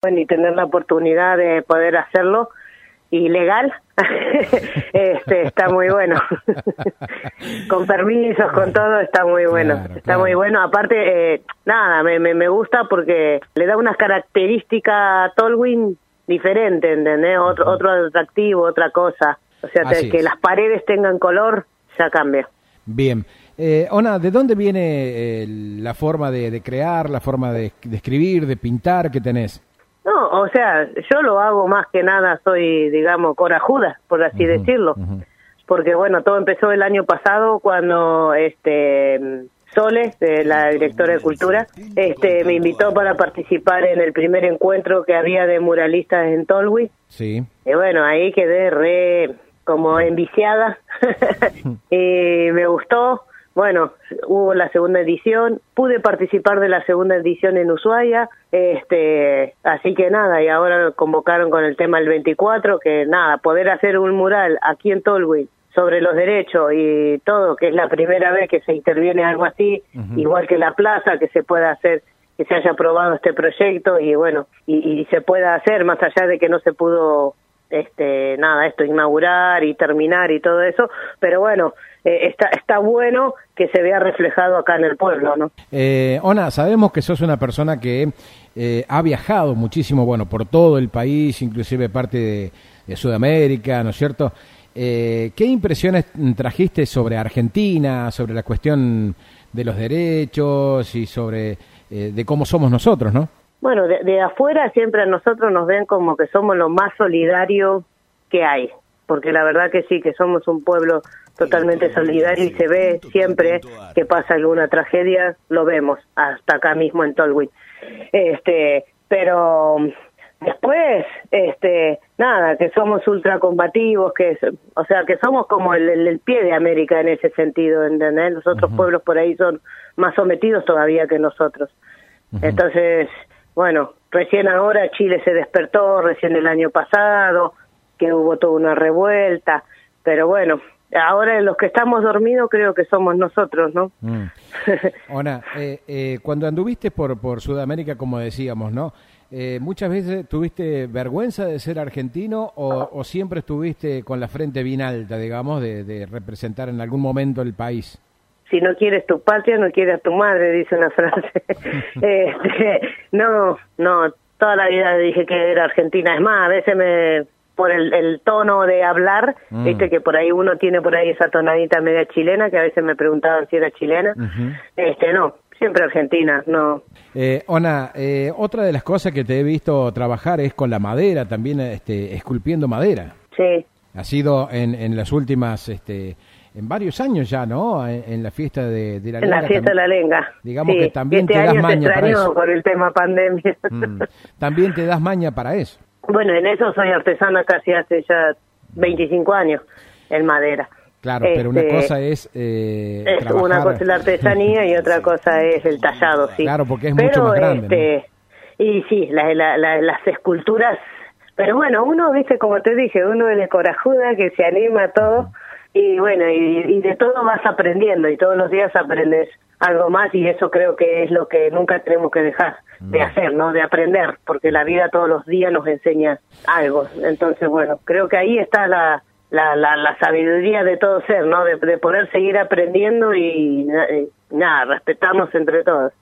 y tener la oportunidad de poder hacerlo y legal, está muy bueno. Con permisos, con todo, está muy bueno. Claro, Está claro. muy bueno. Aparte, nada, me gusta porque le da unas características a Tolwyn diferente, ¿entendés? Otro atractivo, otra cosa. O sea, Así que es. las paredes tengan color, ya cambia. Bien. Ona, ¿de dónde viene la forma de crear, la forma de escribir, de pintar que tenés? No, o sea, yo lo hago más que nada, soy, digamos, corajuda, por así decirlo. Porque, bueno, todo empezó el año pasado cuando Sole, la directora de Cultura, me invitó para participar en el primer encuentro que había de muralistas en Tolwyn. Sí. Y bueno, ahí quedé re como enviciada y me gustó. Bueno, hubo la segunda edición, pude participar de la segunda edición en Ushuaia, así que nada, y ahora convocaron con el tema el 24, que nada, poder hacer un mural aquí en Tolwyn sobre los derechos y todo, que es la primera vez que se interviene algo así, igual que la plaza, que se pueda hacer, que se haya aprobado este proyecto y bueno, y se pueda hacer, más allá de que no se pudo inaugurar y terminar y todo eso, pero bueno, está bueno que se vea reflejado acá en el pueblo, ¿no? Ona, sabemos que sos una persona que ha viajado muchísimo, bueno, por todo el país, inclusive parte de Sudamérica, ¿no es cierto? ¿Qué impresiones trajiste sobre Argentina, sobre la cuestión de los derechos y sobre de cómo somos nosotros, ¿no? Bueno, de afuera siempre a nosotros nos ven como que somos lo más solidario que hay, porque la verdad que sí, que somos un pueblo totalmente solidario y se ve siempre que pasa alguna tragedia, lo vemos, hasta acá mismo en Tolwyn. Pero después, nada, que somos ultracombativos, o sea, que somos como el pie de América en ese sentido, ¿entendés? Los otros pueblos por ahí son más sometidos todavía que nosotros. Entonces, bueno, recién ahora Chile se despertó, recién el año pasado, que hubo toda una revuelta, pero bueno, ahora los que estamos dormidos creo que somos nosotros, ¿no? Ona, cuando anduviste por Sudamérica, como decíamos, ¿no? ¿Muchas veces tuviste vergüenza de ser argentino o siempre estuviste con la frente bien alta, digamos, de representar en algún momento el país? Si no quieres tu patria, no quieres a tu madre, dice una frase. No, toda la vida dije que era argentina. Es más, a veces por el tono de hablar, viste que por ahí uno tiene por ahí esa tonadita media chilena, que a veces me preguntaban si era chilena. No, siempre argentina, no. Ona, otra de las cosas que te he visto trabajar es con la madera, también esculpiendo madera. Sí. Ha sido en las últimas... en varios años ya, ¿no? En la fiesta de la Lenga. En la fiesta de la Lenga. Digamos sí, que también este te das año maña para eso. por el tema pandemia. También te das maña para eso. Bueno, en eso soy artesana casi hace ya 25 años, en madera. Claro, pero una cosa es trabajar... Una cosa es la artesanía y otra cosa es el tallado, sí. Claro, porque es mucho más grande, ¿no? Y sí, las esculturas... Pero bueno, uno, viste, como te dije, uno es de corajuda que se anima a todo... Y bueno, y de todo vas aprendiendo y todos los días aprendes algo más y eso creo que es lo que nunca tenemos que dejar de hacer, ¿no? De aprender, porque la vida todos los días nos enseña algo. Entonces, bueno, creo que ahí está la sabiduría de todo ser, ¿no? De poder seguir aprendiendo y nada, respetarnos entre todos.